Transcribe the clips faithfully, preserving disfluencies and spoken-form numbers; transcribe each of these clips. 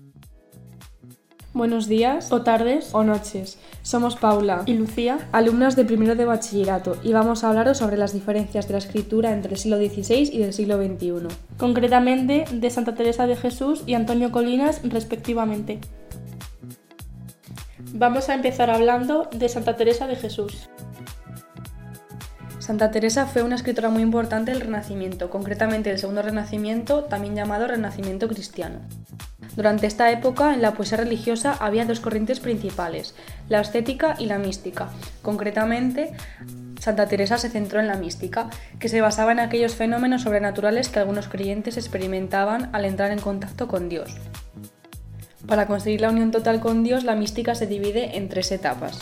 Buenos días, o tardes, o noches. Somos Paula y Lucía, alumnas de primero de bachillerato, y vamos a hablaros sobre las diferencias de la escritura entre el siglo dieciséis y del siglo veintiuno. Concretamente de Santa Teresa de Jesús y Antonio Colinas, respectivamente. Vamos a empezar hablando de Santa Teresa de Jesús. Santa Teresa fue una escritora muy importante del Renacimiento, concretamente del Segundo Renacimiento, también llamado Renacimiento cristiano. Durante esta época, en la poesía religiosa había dos corrientes principales, la ascética y la mística. Concretamente, Santa Teresa se centró en la mística, que se basaba en aquellos fenómenos sobrenaturales que algunos creyentes experimentaban al entrar en contacto con Dios. Para conseguir la unión total con Dios, la mística se divide en tres etapas.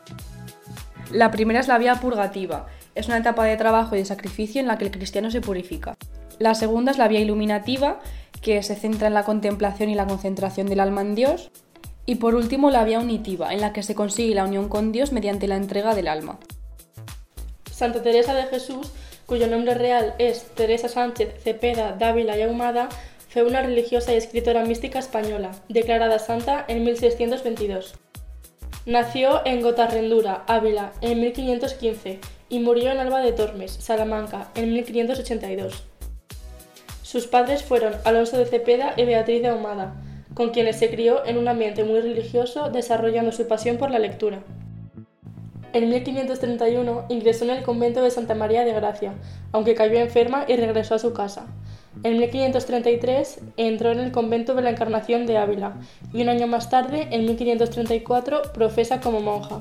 La primera es la vía purgativa. Es una etapa de trabajo y de sacrificio en la que el cristiano se purifica. La segunda es la vía iluminativa, que se centra en la contemplación y la concentración del alma en Dios. Y por último, la vía unitiva, en la que se consigue la unión con Dios mediante la entrega del alma. Santa Teresa de Jesús, cuyo nombre real es Teresa Sánchez Cepeda Dávila y Ahumada, fue una religiosa y escritora mística española, declarada santa en mil seiscientos veintidós. Nació en Gotarrendura, Ávila, en mil quinientos quince y murió en Alba de Tormes, Salamanca, en mil quinientos ochenta y dos. Sus padres fueron Alonso de Cepeda y Beatriz de Ahumada, con quienes se crió en un ambiente muy religioso, desarrollando su pasión por la lectura. En mil quinientos treinta y uno ingresó en el convento de Santa María de Gracia, aunque cayó enferma y regresó a su casa. En mil quinientos treinta y tres entró en el convento de la Encarnación de Ávila y un año más tarde, en mil quinientos treinta y cuatro, profesa como monja.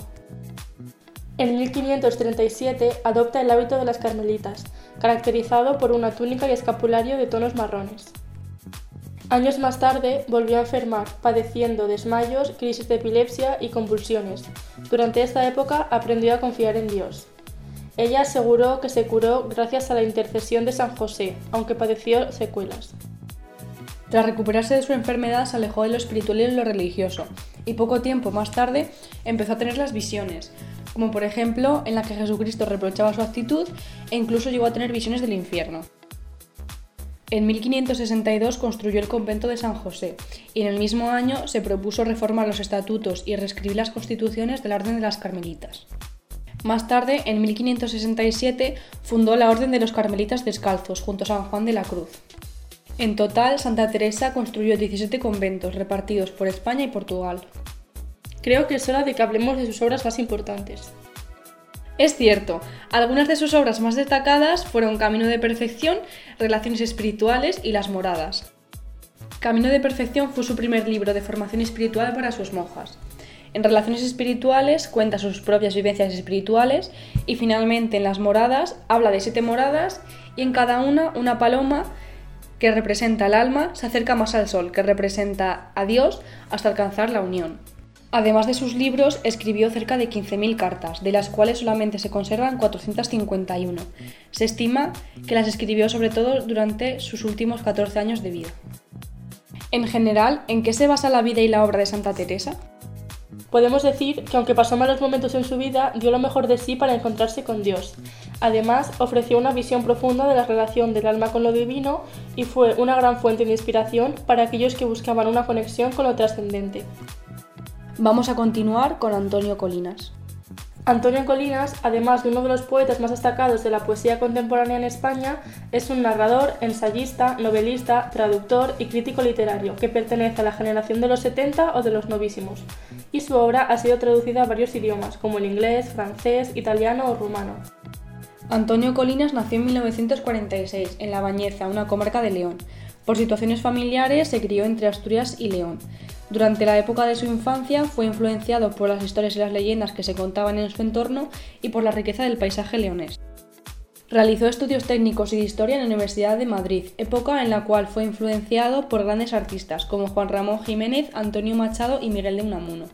En mil quinientos treinta y siete adopta el hábito de las carmelitas, caracterizado por una túnica y escapulario de tonos marrones. Años más tarde volvió a enfermar, padeciendo desmayos, crisis de epilepsia y convulsiones. Durante esta época aprendió a confiar en Dios. Ella aseguró que se curó gracias a la intercesión de San José, aunque padeció secuelas. Tras recuperarse de su enfermedad, se alejó de lo espiritual y de lo religioso, y poco tiempo más tarde empezó a tener las visiones, como por ejemplo en la que Jesucristo reprochaba su actitud e incluso llegó a tener visiones del infierno. En mil quinientos sesenta y dos construyó el convento de San José y en el mismo año se propuso reformar los estatutos y reescribir las constituciones de la Orden de las Carmelitas. Más tarde, en mil quinientos sesenta y siete, fundó la Orden de los Carmelitas Descalzos junto a San Juan de la Cruz. En total, Santa Teresa construyó diecisiete conventos repartidos por España y Portugal. Creo que es hora de que hablemos de sus obras más importantes. Es cierto, algunas de sus obras más destacadas fueron Camino de Perfección, Relaciones Espirituales y Las Moradas. Camino de Perfección fue su primer libro de formación espiritual para sus monjas. En Relaciones Espirituales cuenta sus propias vivencias espirituales y finalmente en Las Moradas habla de siete moradas y en cada una una paloma que representa el alma se acerca más al sol, que representa a Dios hasta alcanzar la unión. Además de sus libros, escribió cerca de quince mil cartas, de las cuales solamente se conservan cuatrocientas cincuenta y uno. Se estima que las escribió sobre todo durante sus últimos catorce años de vida. En general, ¿en qué se basa la vida y la obra de Santa Teresa? Podemos decir que aunque pasó malos momentos en su vida, dio lo mejor de sí para encontrarse con Dios. Además, ofreció una visión profunda de la relación del alma con lo divino y fue una gran fuente de inspiración para aquellos que buscaban una conexión con lo trascendente. Vamos a continuar con Antonio Colinas. Antonio Colinas, además de uno de los poetas más destacados de la poesía contemporánea en España, es un narrador, ensayista, novelista, traductor y crítico literario que pertenece a la generación de los setenta o de los novísimos, y su obra ha sido traducida a varios idiomas, como el inglés, francés, italiano o rumano. Antonio Colinas nació en mil novecientos cuarenta y seis, en La Bañeza, una comarca de León. Por situaciones familiares se crió entre Asturias y León. Durante la época de su infancia fue influenciado por las historias y las leyendas que se contaban en su entorno y por la riqueza del paisaje leonés. Realizó estudios técnicos y de historia en la Universidad de Madrid, época en la cual fue influenciado por grandes artistas como Juan Ramón Jiménez, Antonio Machado y Miguel de Unamuno.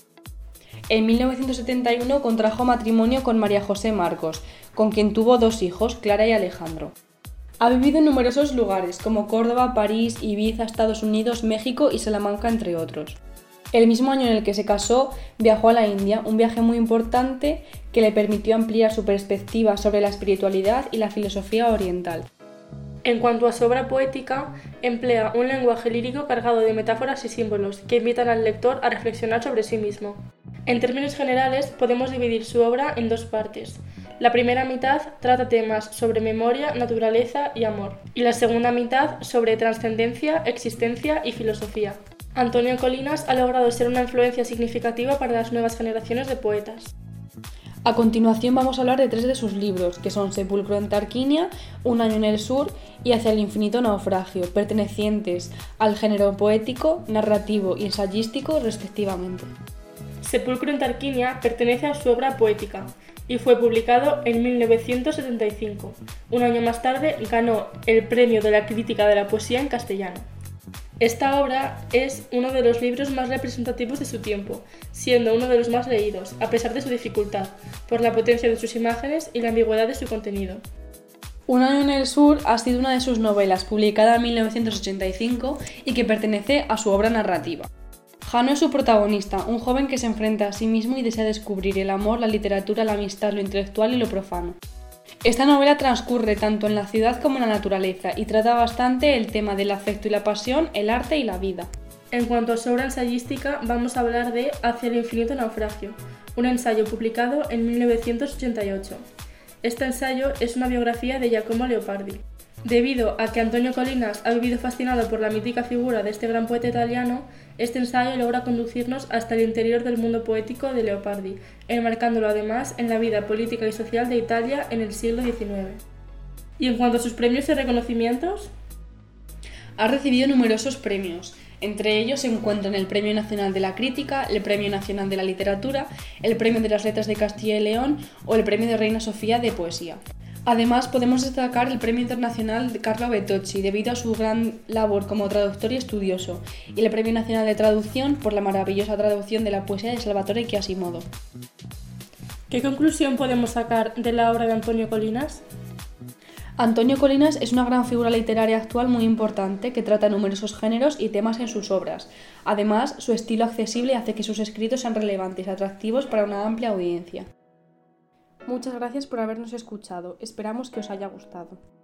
En mil novecientos setenta y uno contrajo matrimonio con María José Marcos, con quien tuvo dos hijos, Clara y Alejandro. Ha vivido en numerosos lugares, como Córdoba, París, Ibiza, Estados Unidos, México y Salamanca, entre otros. El mismo año en el que se casó, viajó a la India, un viaje muy importante que le permitió ampliar su perspectiva sobre la espiritualidad y la filosofía oriental. En cuanto a su obra poética, emplea un lenguaje lírico cargado de metáforas y símbolos que invitan al lector a reflexionar sobre sí mismo. En términos generales, podemos dividir su obra en dos partes. La primera mitad trata temas sobre memoria, naturaleza y amor, y la segunda mitad sobre trascendencia, existencia y filosofía. Antonio Colinas ha logrado ser una influencia significativa para las nuevas generaciones de poetas. A continuación vamos a hablar de tres de sus libros, que son Sepulcro en Tarquinia, Un año en el sur y Hacia el infinito naufragio, pertenecientes al género poético, narrativo y ensayístico respectivamente. Sepulcro en Tarquinia pertenece a su obra poética y fue publicado en mil novecientos setenta y cinco. Un año más tarde ganó el Premio de la Crítica de la Poesía en castellano. Esta obra es uno de los libros más representativos de su tiempo, siendo uno de los más leídos, a pesar de su dificultad, por la potencia de sus imágenes y la ambigüedad de su contenido. Un año en el sur ha sido una de sus novelas, publicada en mil novecientos ochenta y cinco y que pertenece a su obra narrativa. Jano es su protagonista, un joven que se enfrenta a sí mismo y desea descubrir el amor, la literatura, la amistad, lo intelectual y lo profano. Esta novela transcurre tanto en la ciudad como en la naturaleza y trata bastante el tema del afecto y la pasión, el arte y la vida. En cuanto a su obra ensayística, vamos a hablar de Hacia el infinito naufragio, un ensayo publicado en mil novecientos ochenta y ocho. Este ensayo es una biografía de Giacomo Leopardi. Debido a que Antonio Colinas ha vivido fascinado por la mítica figura de este gran poeta italiano, este ensayo logra conducirnos hasta el interior del mundo poético de Leopardi, enmarcándolo además en la vida política y social de Italia en el siglo diecinueve. Y en cuanto a sus premios y reconocimientos, ha recibido numerosos premios. Entre ellos se encuentran el Premio Nacional de la Crítica, el Premio Nacional de la Literatura, el Premio de las Letras de Castilla y León o el Premio de Reina Sofía de Poesía. Además, podemos destacar el Premio Internacional de Carlo Bertocci, debido a su gran labor como traductor y estudioso, y el Premio Nacional de Traducción por la maravillosa traducción de la poesía de Salvatore Quasimodo. ¿Qué conclusión podemos sacar de la obra de Antonio Colinas? Antonio Colinas es una gran figura literaria actual muy importante que trata numerosos géneros y temas en sus obras. Además, su estilo accesible hace que sus escritos sean relevantes y atractivos para una amplia audiencia. Muchas gracias por habernos escuchado, esperamos que os haya gustado.